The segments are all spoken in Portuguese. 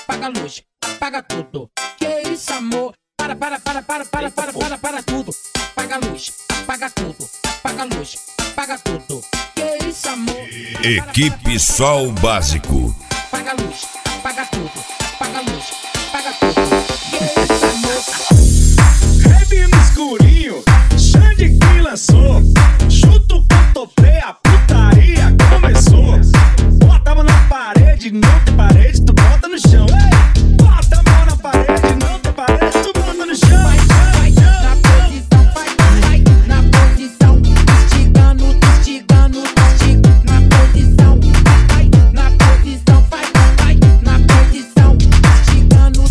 apaga a luz, apaga tudo. Que isso, amor? Para tudo. Apaga a luz, apaga tudo. Apaga a luz, apaga tudo. Que isso, amor? Equipe Sol Básico. Apaga a luz, apaga tudo. Apaga a luz, apaga tudo. Que isso, amor? Rap no escurinho, Xande que lançou. Chuta o pontopé, a putaria começou. Bota a mão na parede, não tem parede, tu bota no chão. Ei! Bota a mão na parede, não tem parede, tu bota no chão. Vai, na posição, vai, na posição. Estigando, na posição. Vai, na posição, vai, na posição. Estigando.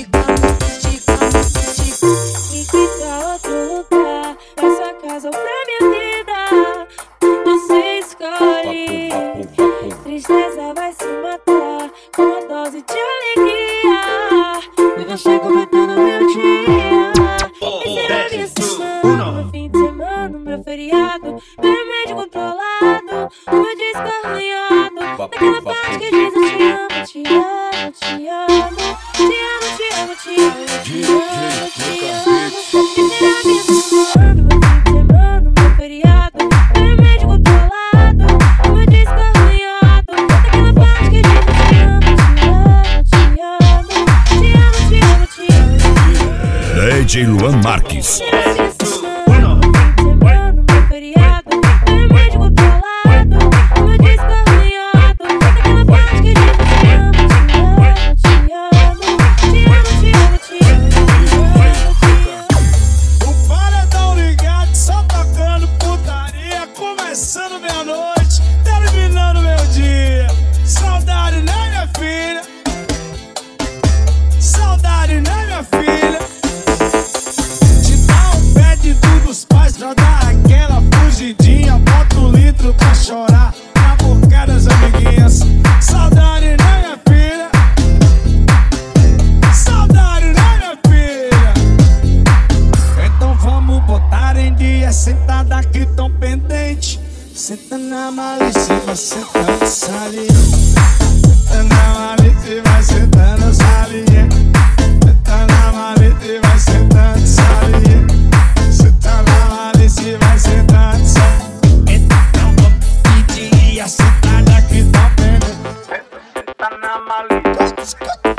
E que tal outro lugar? Pra sua casa ou pra minha vida? Você escolhe. Tristeza vai se matar com uma dose de alegria. E você completando meu dia. Esse é minha semana, meu fim de semana, meu feriado, meu remédio controlado, o meu disco arranhado. Naquela parte que diz eu te amo, te amo, te amo, te amo, te amo, te amo, te amo, te amo. Esse é minha semana, meu fim de semana, meu feriado, meu remédio controlado, o meu disco arranhado. Naquela parte que diz eu te amo, te amo, te amo, te amo, te amo. DJ Luan Marques. O paredão ligado, só tocando putaria. Começando minha noite, terminando meu dia. Saudade, né, minha filha? Saudade, né, minha filha? Te dá um pé de tudo dos pais pra dar aquela fugidinha. Bota um litro pra chorar na boca das amiguinhas. Saudade, né, minha filha? Saudade, né, minha filha? Então vamos botar em dia. Sentada aqui tão pendente. Senta na malícia e vai sentando salinha. Senta na malícia e vai sentando salinha. Senta na malícia e vai sentando salinha. Senta na malícia e vai sentando salinha. Então vamos pedir a sentada aqui tão pendente. Senta na malícia. Senta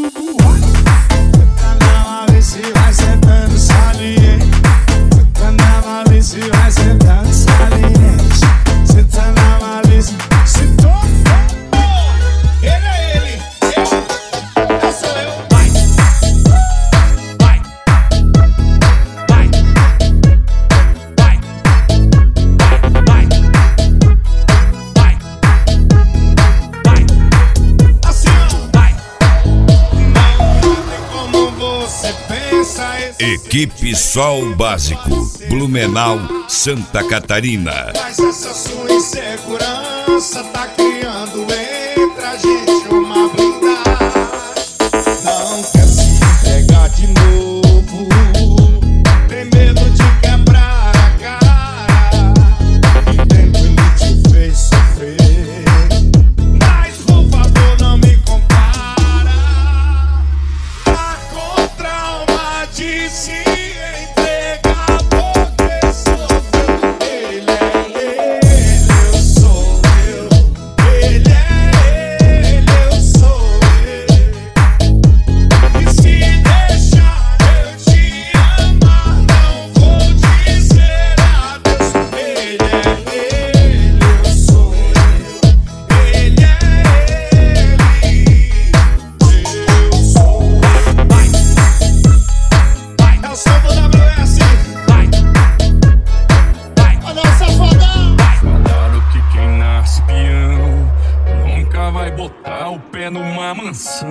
na malícia e vai sentando salinha. Senta na malícia e vai sentando salinha. Senta na malícia. Sentou? Ele é ele. Eu sou eu. Vai. Vai. Vai. Vai. Vai. Vai. Vai. Assim, ó. Vai. Não tem como você pensa. Equipe Sol Básico. Blumenau, Santa Catarina. Mas essa sua insegurança tá criando entre a gente uma blindagem. Não quer se entregar de novo. Tem medo de quebrar a cara. Que tempo ele te fez sofrer. Mas por favor não me compara. Tá com trauma de se entregar porque sofreu. Ele é ele, eu sou eu. Ele é ele, eu sou eu. E se deixar eu te amar, não vou dizer adeus. Ele é ele, eu sou eu. Ele é ele, eu sou eu. Vai, vai, é o som do WS. Vai, vai, olha o safadão. Falaram que quem nasce peão nunca vai botar o pé numa mansão.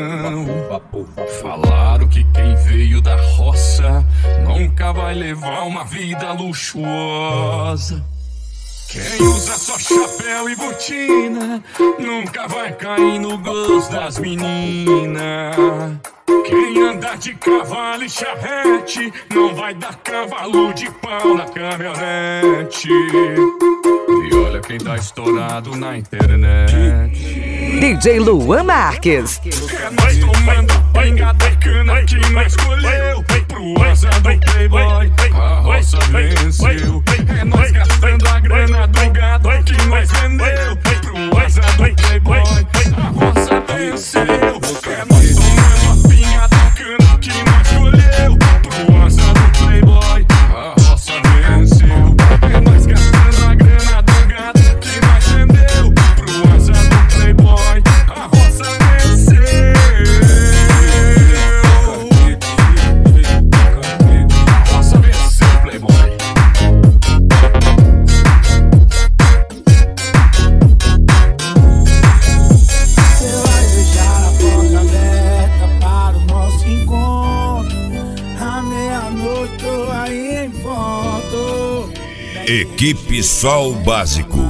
Falaram que quem veio da roça nunca vai levar uma vida luxuosa. Quem usa só chapéu e botina nunca vai cair no gosto das meninas. Quem anda de cavalo e charrete não vai dar cavalo de pau na caminhonete. Pior olha quem tá estourado na internet. DJ Luan Marques. É nós tomando pinga da cana que nós escolheu. Pro asa do playboy, a roça venceu. É nós gastando a grana do gado que nós vendeu. Pro asa do playboy, a roça venceu. É nós tomando a pinga da cana que nós escolheu. Pro asa do playboy, a roça venceu. É nós gastando a grana do gado que nós vendeu. Pro asa do playboy, a roça venceu. A roça venceu, playboy. Você vai deixar a porta aberta para o nosso encontro. À meia-noite tô aí em foto. Equipe Sol Básico.